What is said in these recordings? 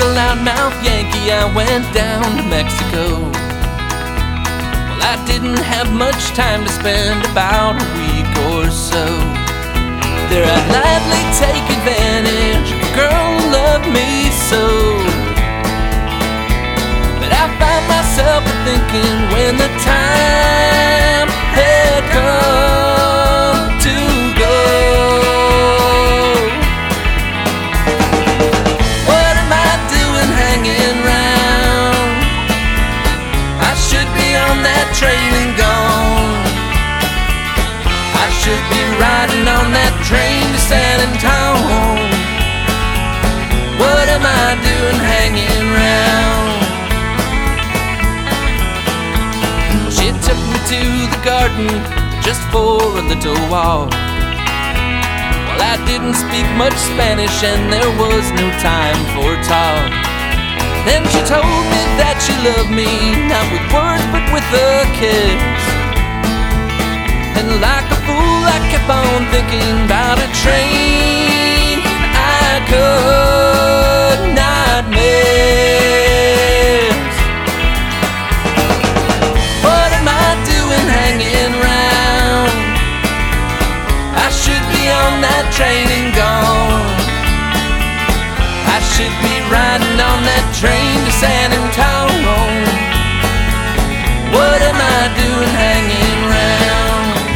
loudmouth Yankee, I went down to Mexico. Well, I didn't have much time to spend, about a week or so. There I'd gladly take advantage of a girl who loved me so. But I found myself thinking when the time had come to go, what am I doing hanging round? I should be on that train and gone. I should be riding on that train to San Antonio. What am I doing hanging round? Well, she took me to the garden just for a little walk. Well, I didn't speak much Spanish and there was no time for talk. Then she told me that she loved me, not with words but with a kiss. And like a fool I kept on thinking about a train I could not miss. What am I doing hanging round? I should be on that train and gone. I should be riding on that train to San Antonio. What am I doing hanging round?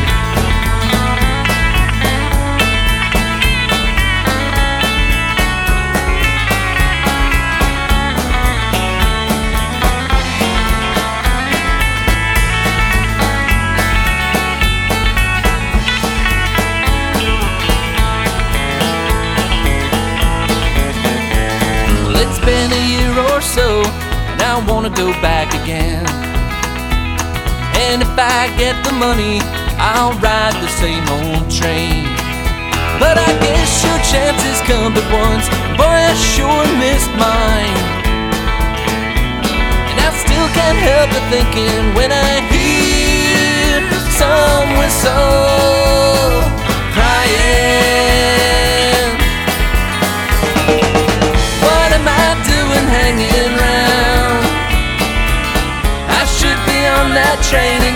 It's been a year or so, and I wanna go back again. And if I get the money, I'll ride the same old train. But I guess your chances come but once, boy, I sure missed mine. And I still can't help but thinking when I hear some whistle crying, what am I doing hanging round? I should be on that train